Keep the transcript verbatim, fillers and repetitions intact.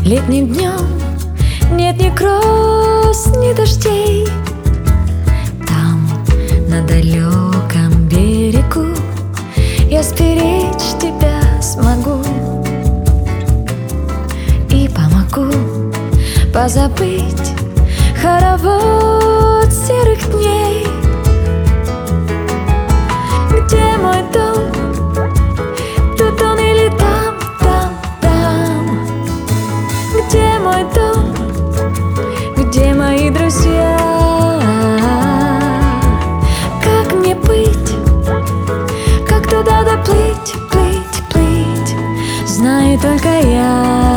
Летним днем нет ни гроз, ни дождей. Там, на далеком берегу, я сберечь тебя смогу и помогу позабыть хоровод серых дней. Где мой дом? Тут он или там, там, там? Где мой дом? Где мои друзья? Как мне быть? Как туда доплыть, плыть, плыть? Знаю только я.